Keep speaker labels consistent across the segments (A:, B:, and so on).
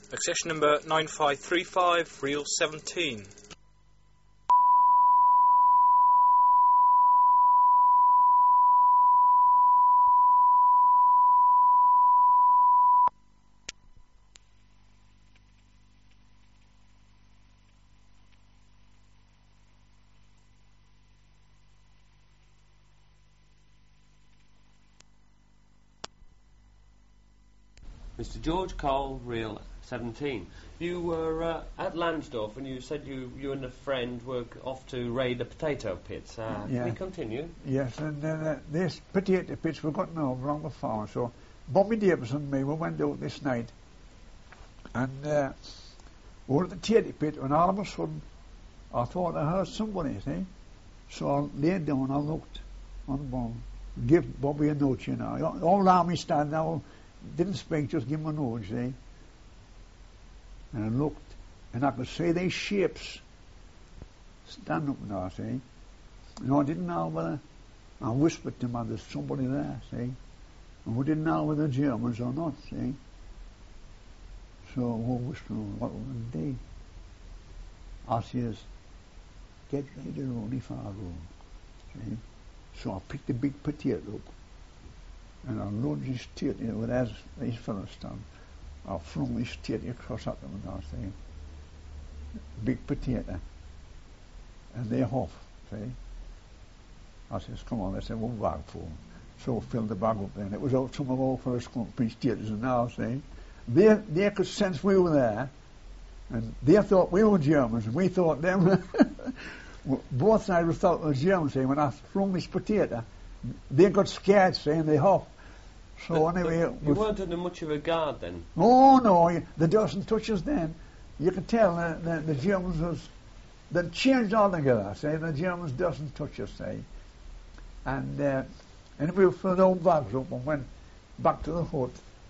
A: Accession number 9535, reel 17.
B: Mr. George Cole, reel 17. You were at Lansdorf and you said you and a friend were off to raid the potato pits. Can you continue?
C: Yes, and these potato pits were gotten over on the farm, so Bobby Davis and me, we went out this night and we were at the potato pit, and all of a sudden I thought I heard somebody, see? So I laid down, I looked on the bone, give Bobby a note, you know. All around me stand now, didn't speak, just give him a nudge, see? And I looked, and I could see these shapes stand up now, see? And I didn't know whether, I whispered to him, there's somebody there, see? And we didn't know whether Germans or not, see? So we whispered, what would it be? I says, get ready, Ronnie Fargo, see? So I picked a big potato up, and I loaded his tape, you know, with as these fellas done. I flung his tape across at them and I say, big potato. And they huff, see? I says, come on, let's have one bag full. So I filled the bag up then. It was out some of our first company's taters and now, see? They could sense we were there, and they thought we were Germans, and we thought them. Both sides thought we were Germans, see? When I flung this potato, they got scared, see, and they huffed. So anyway,
B: you weren't under much of a guard then?
C: Oh no, they doesn't touch us then. You can tell the Germans was, they changed altogether, say, the Germans doesn't touch us, say. And we filled our bags up and went back to the hut.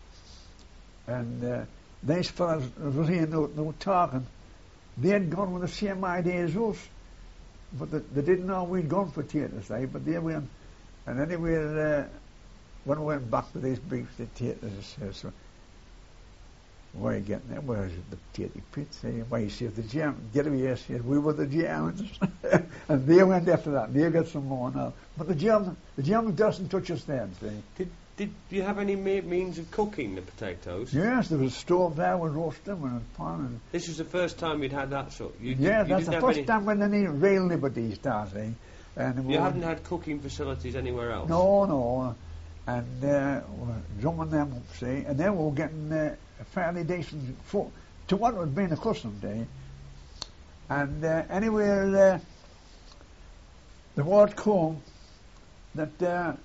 C: And these fellas was here, they were talking. They had gone with the same idea as us, but they didn't know we'd gone for theatres, say, but they went. And anyway, when we went back to these big theatres, I said, so, where are you getting there? Where is it? The potato pit? Say, why you see if the Germans, get away here, said, we were the Germans. And they went after that, they got some more now. But the German doesn't touch us then, see.
B: Did you have any means of cooking the potatoes?
C: Yes, there was a stove there, we roasted them and a pan. And
B: this was the first time you'd had that sort?
C: That's the first time when any real liberties started, eh? And
B: you hadn't had cooking facilities anywhere else?
C: No. And we're drumming them up, see, and then we were getting a fairly decent food to what had been accustomed to. And anyway, the word come that, there's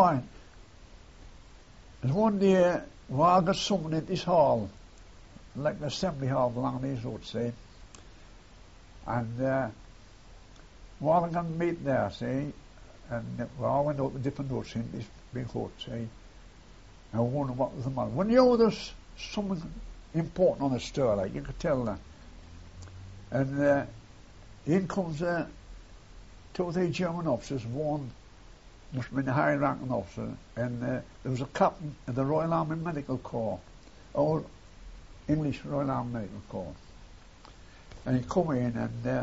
C: one day we all got summoned at this hall, like the assembly hall along these roads, see, and we all got to meet there, see, and we all went out to different roads in this big hut, see, and we wondered what was the matter. When you know there's something important on the stir, like, you could tell that. And in comes 2 or 3 German officers, one must have been a high-ranking officer, and there was a captain of the Royal Army Medical Corps, or English Royal Army Medical Corps. And he come in and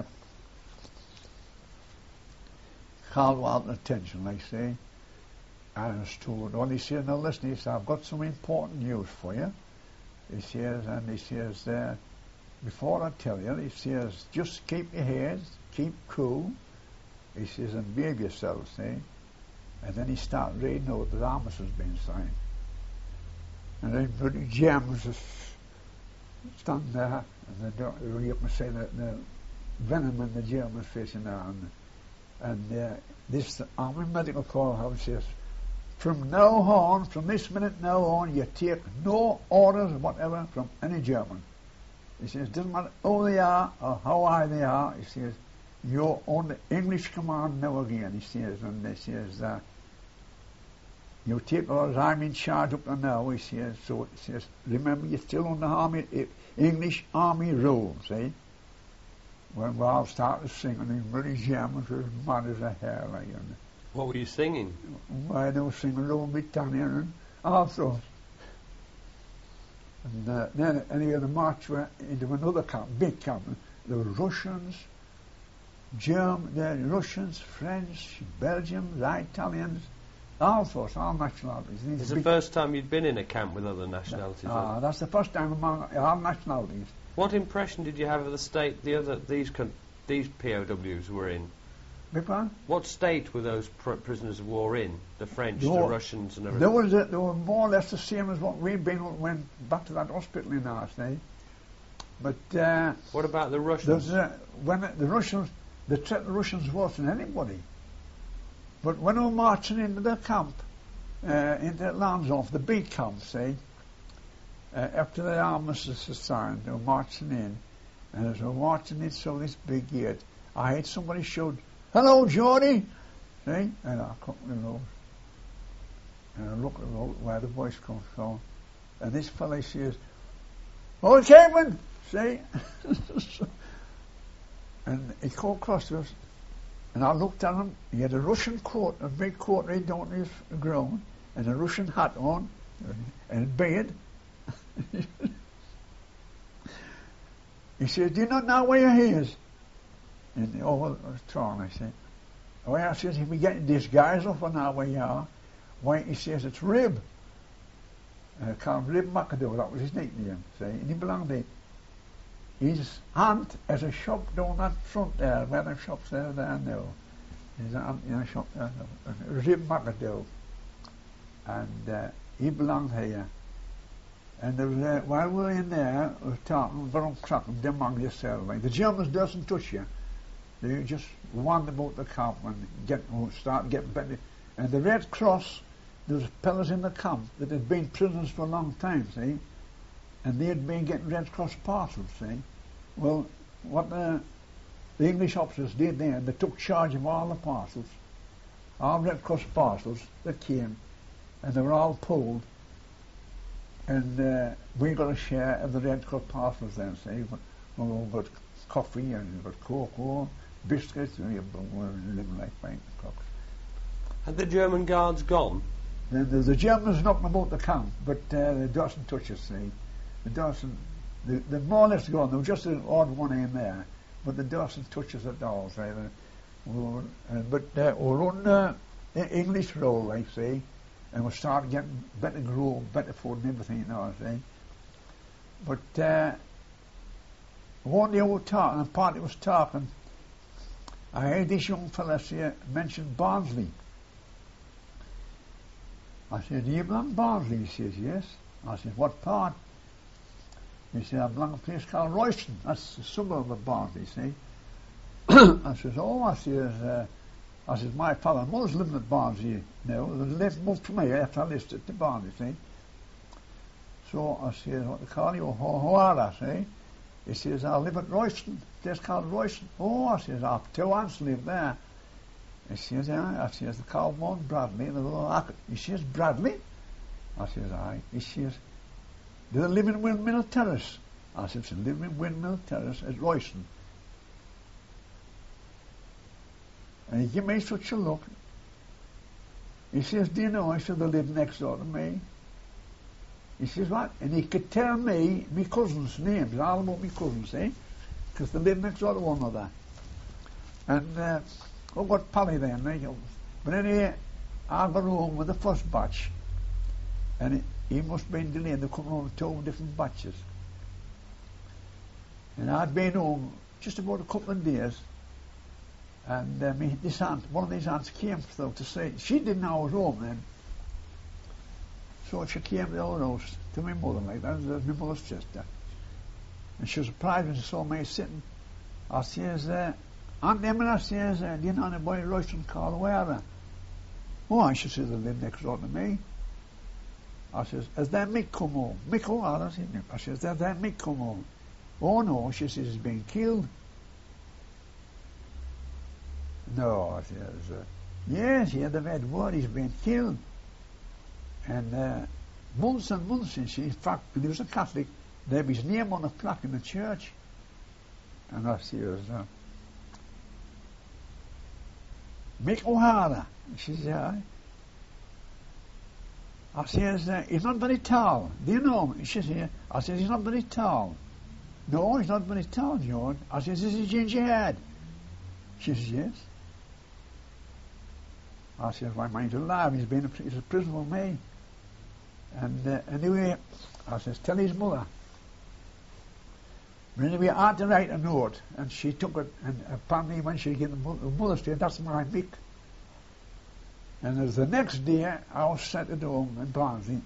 C: called out attention, like say, and I was told, well, he says, now listen, he says, I've got some important news for you. He says, before I tell you, he says, just keep your heads, keep cool, he says, and behave yourselves, see. And then he started reading out the armistice being signed. And then bloody Germans just stand there, and you can see the venom in the Germans facing there. And this Army Medical Corps house says, from now on, from this minute now on, you take no orders whatever from any German. He says, doesn't matter who they are or how high they are, he says, you're on the English command now again, he says, and he says, you take orders, I'm in charge up to now, he says, so he says, remember you're still under English Army rule, see? When we all started singing, and bloody Germans were as mad as a hare, like, and
B: what were you singing?
C: Why, they were singing Rule Britannia and also. And then anyway, the march went into another camp, big camp. There were Russians, Russians, French, Belgians, Italians, all sorts, all nationalities.
B: It's the first time you'd been in a camp with other nationalities.
C: That's the first time among all nationalities.
B: What impression did you have of the state these POWs were in? What state were those prisoners of war in? The French, the Russians, and everything.
C: They were more or less the same as what we'd been when we went back to that hospital in our day. But
B: what about the Russians?
C: When the Russians, they treated the Russians worse than anybody. But when we were marching into the camp, into Landshut, the big camp, after the armistice was signed, they were marching in, and as we were marching in through this big gate, I heard somebody shout, "Hello, Geordie!" And I come to the road, and I look at the road where the voice comes from, and this fellow says, "Oh, Captain!" And he came across to us, and I looked at him. He had a Russian coat, a big coat right down to his ground, and a Russian hat on, and a beard. He says, "Do you not know where he is?" And I was torn, I said. Well, I says, "If we get these guys off on our way here," why, he says, "It's Rib." Called Rib McAdoo, that was his nickname, and he belonged there. His aunt has a shop down that front there, where the shops there now. His aunt in a shop there, Rib McAdoo. And he belonged here. And there was, while we were in there, we were talking about cracking them among yourselves. Like, the Germans doesn't touch you. They just wander about the camp and start getting better. And the Red Cross, there was fellas in the camp that had been prisoners for a long time, and they had been getting Red Cross parcels, Well, what the English officers did there, they took charge of all the parcels, all Red Cross parcels that came, and they were all pulled, and we got a share of the Red Cross parcels then, we got coffee and we got cocoa, biscuits, and we were living like bank cocks.
B: Had the German guards gone?
C: The Germans knocked about the camp, but they doesn't touch us, the more or less gone. There was just an odd one in there, but they doesn't touch us at all, but we're on the English roll, and we started getting better growth, better food and everything now, But one day we were talking, and Party was talking, I heard this young fella mention Barnsley. I said, "Do you belong to Barnsley?" He says, "Yes." I said, "What part?" He said, "I belong to a place called Royston. That's a suburb of Barnsley, I says, "Oh," I says, "My father and mother's living at Barnsley now. They moved from here after I listed to Barnsley, So I says, "What they call you? Who are I, He says, "I live at Royston, a place called Royston." "Oh," I says, "I have 2 aunts live there." He says, "Yeah." I says, "They call one Bradley." He says, "Bradley?" I says, "Aye." He says, "Do they live in Windmill Terrace?" I says, "They live in Windmill Terrace at Royston." And he gave me such a look. He says, "Do you know?" I said, "They live next door to me." He says, "What?" And he could tell me my cousins' names, all about my cousins, because they live next door to one another. And we got Polly then, But anyway, I got home with the first batch, and he must have been delayed. They come home with 2 different batches. And I'd been home just about a couple of days, and this aunt, one of these aunts came through to say, she didn't know I was home then. So she came to our house, to my mother, like that, my mother's sister. And she was surprised when she saw me sitting. I says, "Aunt Emma," I says, "do you know anybody in Royston called Wera?" "Oh," she says, "they live next door to me." I says, "Has that Mick come home?" "Mick O'Hara," I says, "Has that Mick come home?" "Oh no," she says, "he's been killed." "No," I says, "Yes, yeah, they've had word he's been killed." And months and months since, in fact, when he was a Catholic, there was his name on a plaque in the church. And I says, "Mick O'Hara." She says, "Yeah." I says, he's not very tall. Do you know him? She says, I says, he's not very tall. No, he's not very tall, George. I says, is he ginger haired? She says, yes. I says, why, mine's alive. He's a prisoner with me. And anyway, I says, tell his mother. But anyway, I had to write a note, and she took it, and apparently when she gave the mother said, that's my Mick. And as the next day, I was sent at home in Barnsley,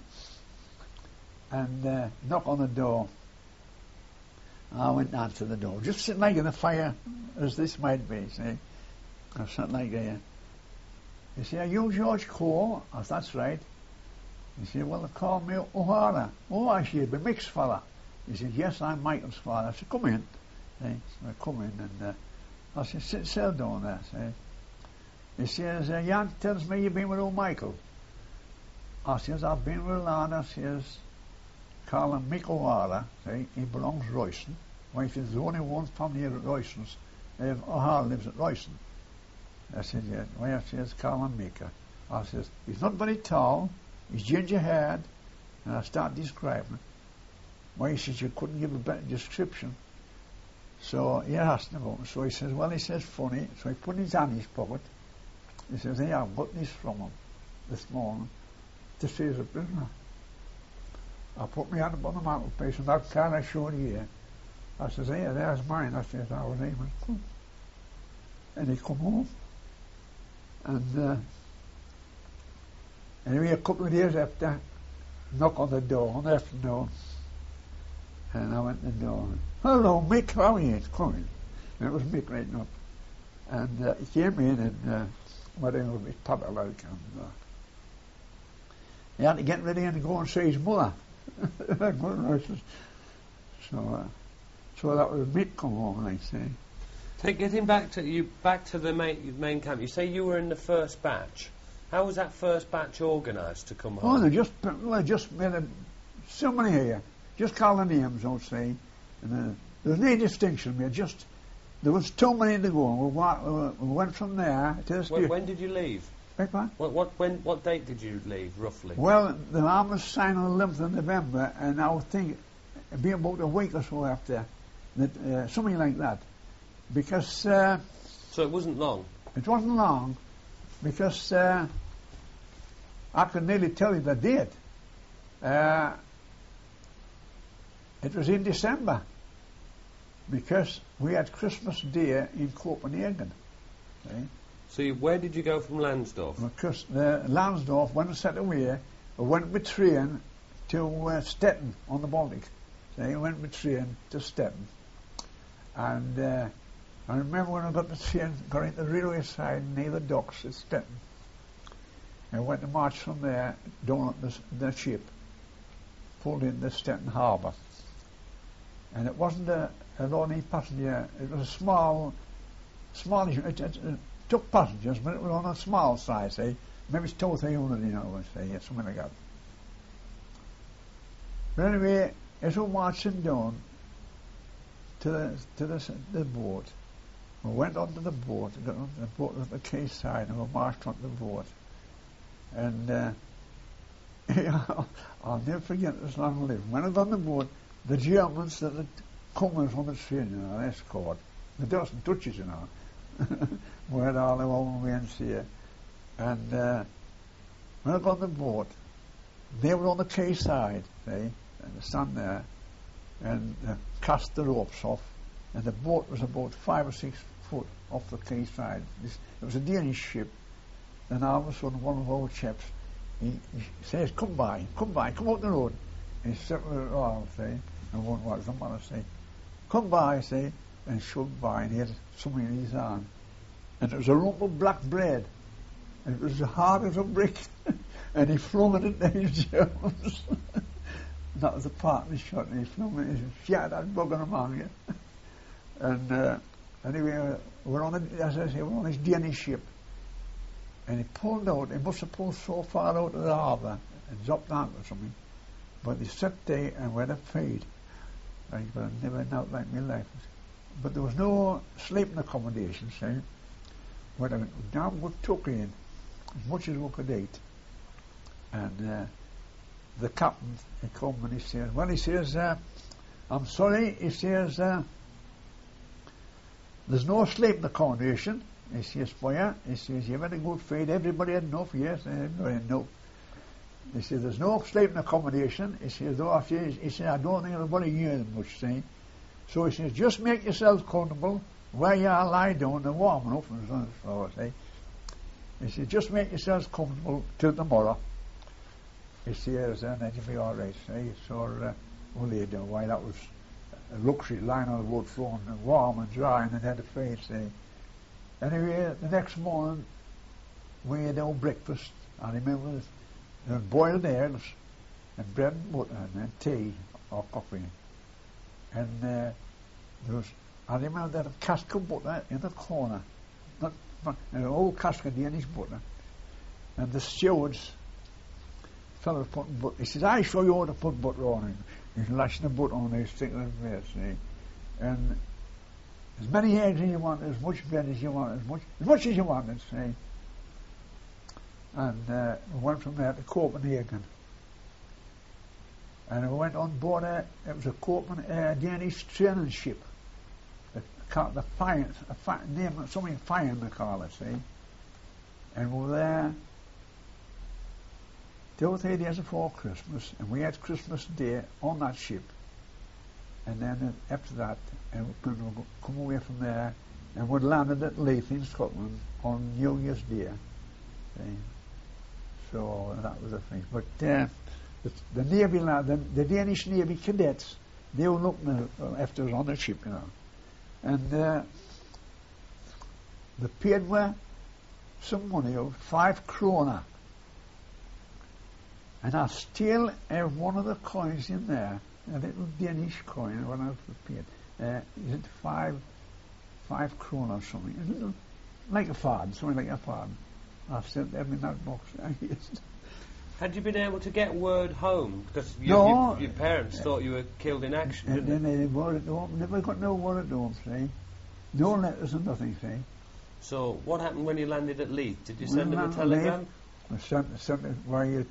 C: and knock on the door. I went down to the door, just sitting like in the fire, as this might be, see. I was sitting like there. He said, are you George Cole? I said, that's right. He said, well, they call me O'Hara. Oh, I said, the Mick's fella. He said, yes, I'm Michael's father. I said, come in. See? So I come in, and I said, sit down there. See? He says, Jan tells me you've been with old Michael. I says, I've been with a lad. I says, call him Mick O'Hara. See? He belongs to Royston. Wife is the only one from here at Royston's. O'Hara lives at Royston. I said, yeah. Well, I says, call him Mick. I says, he's not very tall. He's ginger haired. And I start describing it. Why, he says, you couldn't give a better description. So he asked him about it. So he says, well, he says, funny. So he put his hand in his pocket. He says, hey, I've got this from him this morning to say he's a prisoner. I put my hand upon the mantelpiece, and that card I showed you here. I says, hey, there's mine. I says, I was aiming. And he come home. And anyway, a couple of days after, knock on the door in the afternoon. And I went to the door. Hello, Mick, how are you? Come in. And it was Mick right up. And he came in, and wedding was a bit popular, like, and he had to get ready and go and see his mother. So that was Mick come home, I say.
B: So getting back to the main camp, you say you were in the first batch. How was that first batch organised to come home?
C: Oh, they just made so many here. Just call the names, I'll say. And there's no distinction made. Just there was too many to go. We went from there to the
B: when did you leave? What date did you leave, roughly?
C: Well, the arm was signed on the 11th of November, and I would think it'd be about a week or so after, that something like that. Because... so
B: it wasn't long?
C: It wasn't long, because I could nearly tell you the date. It was in December, because we had Christmas Day in Copenhagen. Okay?
B: So where did you go from Lansdorf?
C: Because Lansdorf, when we set away, we went with train to Stettin on the Baltic. So we went with train to Stettin. And I remember when I got the train, got into the railway side near the docks at Stettin. And went to march from there down the ship, pulled in the Stettin harbour. And it wasn't a lonely passenger, it was a small, it took passengers, but it was on a small size, say, maybe it's 200 or 300, you know, say, yeah, something like that. But anyway, as we marching down to the boat, we went onto the boat, got on the boat at the quay side, and we marched onto the boat. And I'll never forget this long live. When I got on the boat, the Germans that had come in from the train, you know, escort, they doesn't touch it, you know. We had all the old men here. And when I got on the boat, they were on the quay side, see, and they stand there, and cast the ropes off, and the boat was about 5 or 6 foot off the quay side. It was a Danish ship, and all of a sudden one of our chaps, he says, come out the road. And he said, oh, say, and one was the man say, come by, say, and shoved by, and he had something in his hand. And it was a lump of black bread, and it was as hard as a brick, and he flung it at these Germans. That was the part of the shot, and he flung it, and he shattered that bugger among you. And anyway, we're on, as I say, we're on this Danish ship, and he pulled out, he must have pulled so far out of the harbour, and dropped out or something. But he sat there and went a feed. Right, but I never knelt like my life. But there was no sleeping accommodation, say. We had a damn good tuck in, as much as we could eat. And the captain, he come and he says, well, he says, I'm sorry, he says, there's no sleep in the accommodation. He says, for you, he says, you've had a good feed, everybody had enough, yes, everybody had enough. He says, there's no sleep in accommodation. He says, he says, I don't think everybody hears much, see. So he says, just make yourselves comfortable where you are, lie down and warm enough and so on, see. He says, just make yourselves comfortable till tomorrow. He says, and then you'll be all right, see. So we lay down while that was a luxury lying on the wood floor and warm and dry and then had a feed, see. Anyway, the next morning we had our breakfast. I remember there were boiled eggs and bread and butter and tea or coffee. And there was, I remember that a cask of butter in the corner, not an old cask of Danish butter. And the stewards, fellow putting butter, he says, I show you how to put butter on it. He's lashing the butter on there, sticking it in there, see. And as many eggs as you want, as much bread as you want, as much as you want, see. And we went from there to Copenhagen. And we went on board it was a Danish training ship. The name, something Fire they call it, see. And we were there 2 or 3 days before Christmas, and we had Christmas Day on that ship. And then after that, and we could come away from there, and we landed at Leith in Scotland on New Year's Day. See. So that was the thing. But the Navy the Danish Navy cadets, they were looking after us on the ship, you know. And they paid me some money, 5 krona. And I still have one of the coins in there, a little Danish coin when I was paid. Is it 5 krona or something? A little, like a farden, something like a farden. I've sent them in that box.
B: Had you been able to get word home? Because your parents thought you were killed in action, didn't they?
C: Never got no word at home, see. No letters and nothing, see.
B: So what happened when you landed at Leith? Did you send them a telegram?
C: I sent it where you...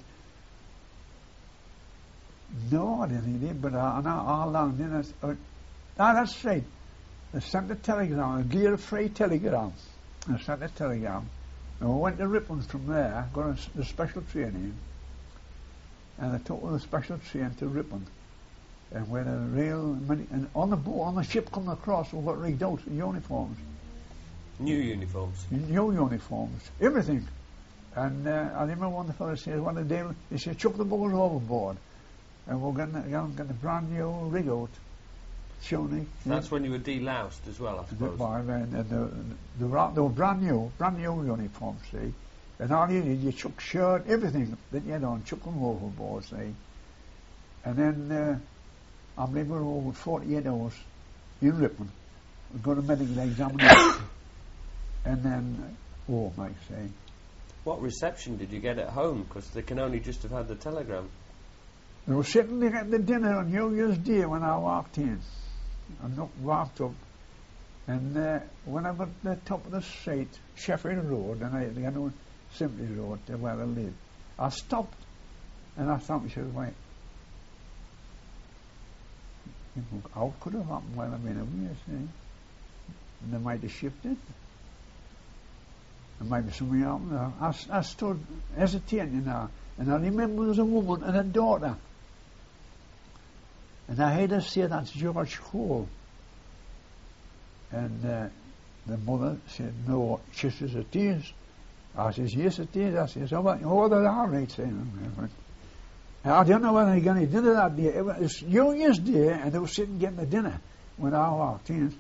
C: No, I didn't need it, but I landed in... that's right. I sent a telegram, a gear-free telegram. I sent a telegram. And we went to Ripon from there, got the special training, and I took the special train to Ripon. And we had a and on the boat, on the ship coming across, we got rigged out in uniforms.
B: New uniforms?
C: New uniforms, everything. And I remember one of the fellows said, one of the day, he said, chuck the boat overboard. And we're going to get a brand new rig out.
B: That's when you were deloused as well, I suppose.
C: They were brand new uniforms, see. And all you did, you chuck shirt, everything that you had on, chuck them overboard, see. And then I believe we were over 48 hours in Ripon. We got a medical examination. And then, Mike, see.
B: What reception did you get at home? Because they can only just have had the telegram.
C: They were sitting there at the dinner on New Year's Day when I walked in. I walked up, and when I got to the top of the street, Sheffield Road, and I know Simply Road, where I live, I stopped, and I thought, wait, how could have happened while I've been away, see? And they might have shifted. There might be something happened. I stood hesitating now, and I remember there was a woman and a daughter. And I heard her say, that's George Cole. And the mother said, no. She says, it is. I says, yes, it is. I says, oh, they're all right, saying. I don't know whether they got any dinner that day. It was New Year's Day, and they were sitting getting the dinner when I walked in.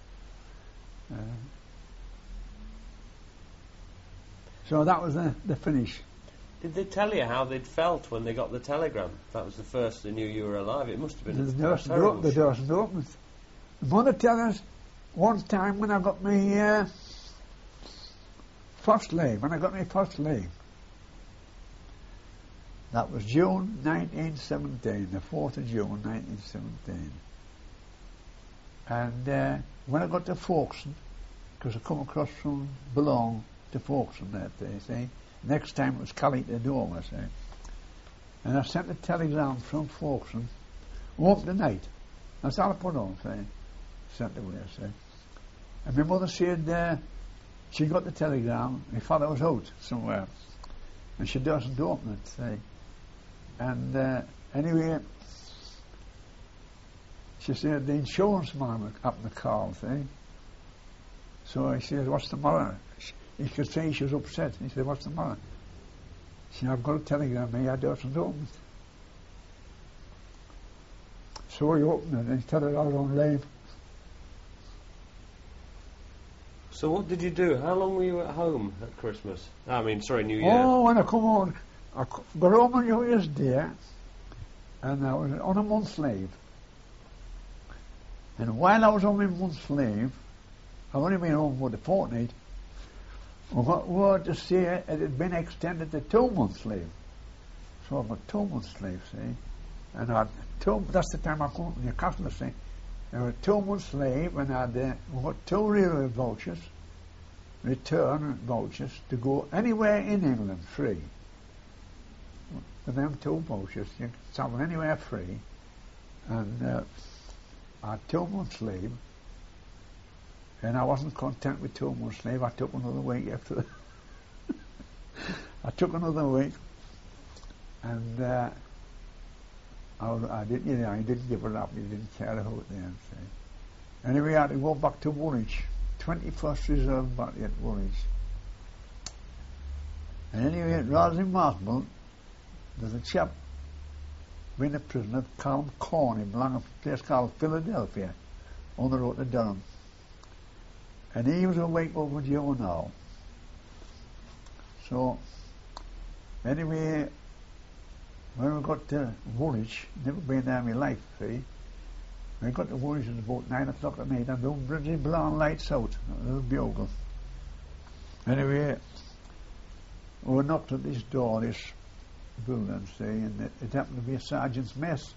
C: So that was the finish.
B: Did they tell you how they'd felt when they got the telegram? That was the first they knew you were alive. It must have been
C: the doors opened. The mother told us one time when I got my first leg, that was June 1917, the 4th of June 1917. And when I got to Folkestone, because I come across from Boulogne to Folkestone that day, see, next time it was Callington Dome, I say. And I sent a telegram from Folkestone, open the night. That's all I put on, say. Sent away, say. And my mother said she got the telegram, my father was out somewhere, and she doesn't open it, say. And anyway, she said the insurance man happened to call, see. So he said, what's the matter? He could say she was upset. He said, what's the matter? She said, I've got a telegram, me, I doesn't open it. So he opened it and he told her I was on leave.
B: So what did you do? How long were you at home at Christmas? New Year.
C: Oh, when I come home, I got home on New Year's Day, and I was on a month's leave. And while I was on my month's leave, I've only been home for the fortnight, I got word to say it had been extended to 2 months leave. So I got 2 months leave, see. And I had that's the time I come to Newcastle, see. I had 2 months leave, and I got 2 railway vouchers, return vouchers, to go anywhere in England free. With them 2 vouchers, you can travel anywhere free. And I had 2 months leave. And I wasn't content with 2 months leave. I took another week after that. I took another week, and I didn't give it up. He didn't care about it then. See. Anyway, I had to go back to Woolwich, 21st Reserve Battery at Woolwich. And anyway, at Roslyn Marshall, there's a chap been a prisoner called Corney, belonging to a place called Philadelphia, on the road to Durham. And he was awake over Joe now. So, anyway, when we got to Woolwich, never been there in my life, see. When we got to Woolwich, it was about 9 o'clock at night, and the bloody blonde lights out, a little bugle. Anyway, we knocked at this door, this building, see, and it happened to be a sergeant's mess.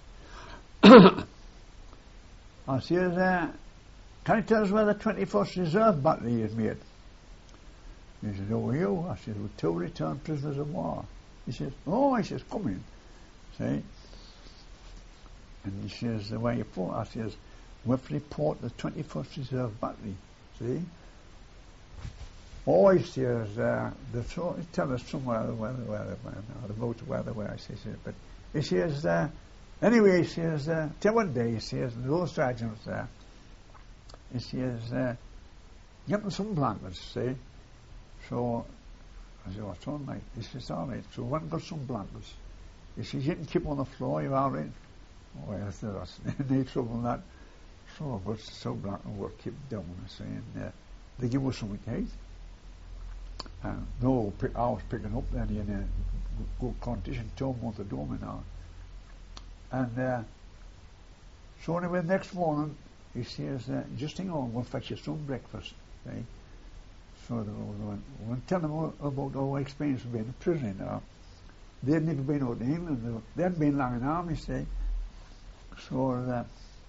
C: I says, can you tell us where the 21st Reserve Battery is made? He says, oh, you? I said, with 2 returned prisoners of war. He says, oh, he says, come in. See? And he says, where you put? I says, we have to report the 21st Reserve Battery. See? Oh, he says, tell us somewhere where they were. I says, but he says, anyway, he says, till one day, he says, those sergeants there, he says, get them some blankets, see? So I said, what's all right? He says, all right. So one got some blankets. He says, you can keep on the floor, you're all right. Oh, I said, that's no trouble in that. So I got some blankets and we'll keep down, see? And they give us something to eat. No, I was picking up then in a good condition, 2 months of doing now. And so anyway, next morning, he says, just hang on, we'll fetch you some breakfast. Right? So they went tell them about our experience of being a prisoner now. They'd never been out in England, they hadn't been long in the army, see. So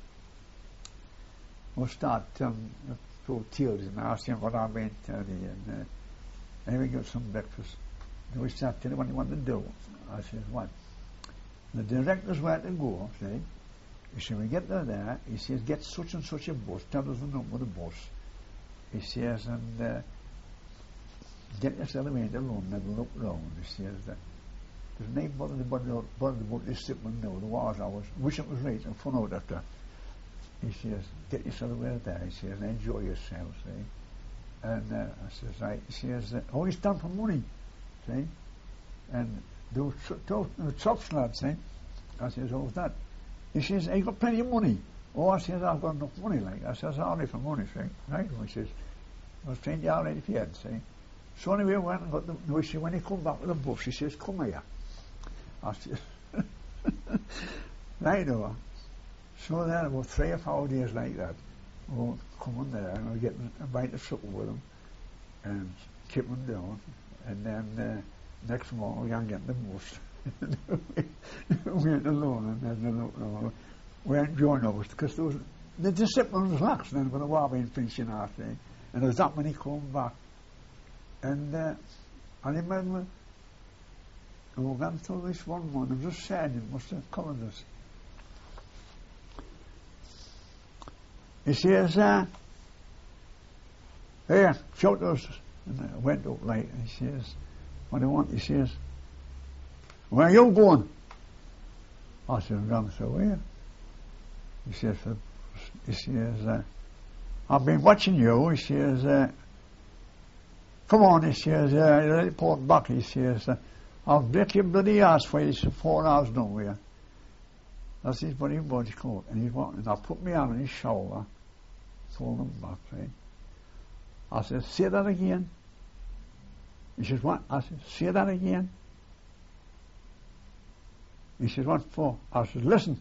C: we'll start telling tales and ask him what I've been telling you. And we got some breakfast. And we start telling what you want to do. I said, what? The directors where to go, see. He said, we get there, he says, get such and such a bus, tell us the number of the bus. He says, and get yourself away to London and look round. He says, there's no bother about this shipment now, the wars I wish it was right and fun out after. He says, get yourself away there, he says, and enjoy yourself, see. And I says, right, he says, oh, he's done for money, see. And the chops lads, see. I says, oh, what's that? He says, I got plenty of money. Oh, I says, I've got enough money, like. I says, all right for money, see. Right, he says, I was saying, all right if you had, see. So anyway, I went and got the, no, he said, when he come back with the bus, he says, come here. I says, right over. So then about 3 or 4 days like that, we'll come on there and we'll get a bite of supper with them and keep them down. And then next morning we can't get the bus. We went alone and then we weren't joined over because there was the discipline was lax then when the war being finishing off thing, and there was that many coming back. And I remember And we got through this one morning. It was a sergeant must have covered us. He says, here, shout us. And I went up late. He says, what do you want? He says, where are you going? I said, I'm going to where? He says, I've been watching you. He says, come on, he says, you're report back. He says, I'll break your bloody ass for you. He said, 4 hours done with you. That's his bloody body coat. And he's walking. I put me on his shoulder, pulled him back, right? I said, say that again. He says, what? I said, say that again. He says, what for? I said, listen.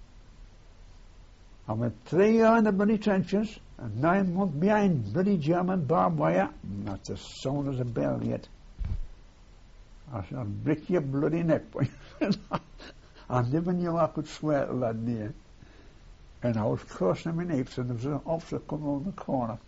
C: I went 3 years in the bloody trenches and 9 months behind bloody German barbed wire. Not as sound as a bell yet. I said, I'll break your bloody neck. I never knew I could swear to that day. And I was cursing him in apes, and there was an officer coming around the corner.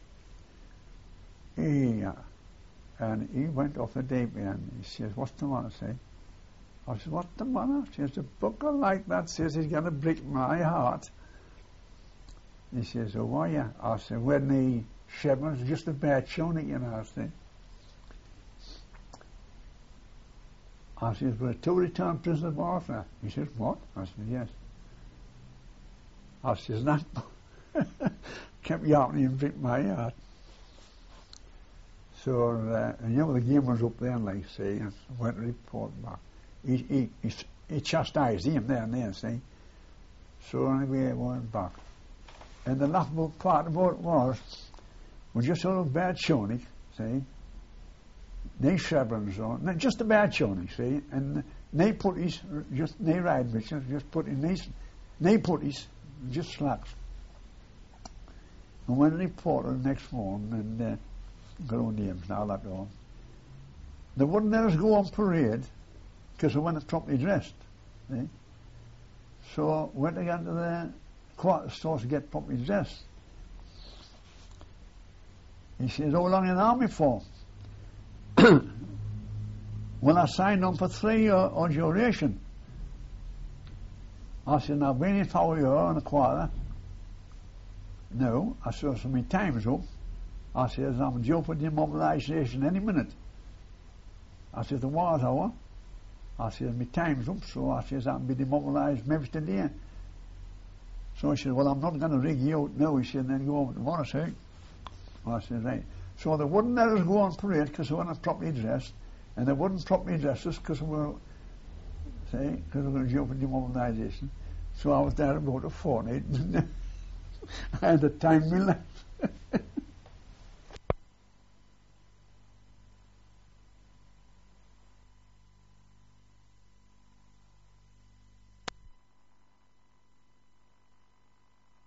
C: And he went off the deep end. He says, what's the matter, say? I said, what's the matter? She says, a booker like that says he's going to break my heart. He says, oh, why, yeah? I said, when the Chevron's just a bad showing, you know, I said. I said, we're 2 returned prisoners of war. He says, what? I said, yes. I says, that kept yawning and break my heart. So, and you know, the game was up there, like, say, and went to report back. He chastised him there and then, see. So anyway, I went back. And the laughable part about it was, we just sort of bad showing, see. They chevrons on, not just a bad showing, see. And they putties, just they ride bitches, just put in these, they putties, just slacks. And when the reporter the next morning, and got on names and all that on, they wouldn't let us go on parade because we weren't properly dressed. See? So we went again to the quarter store to get properly dressed. He says, how long in the army for? Well, I signed on for 3 years on duration. I said, I've been in for a year and a quarter. No, I said, so my time's up. I said, I'm due for demobilisation any minute. I said, the war's over. I said, my time's up, so I said, I'll be demobilised maybe today. So he said, well, I'm not going to rig you out now. He said, then go over tomorrow, say. I said, right. So they wouldn't let us go on parade because we weren't properly dressed, and they wouldn't properly dress us because we were, say, because we were due for demobilisation. So I was there about a fortnight. I had the time me left.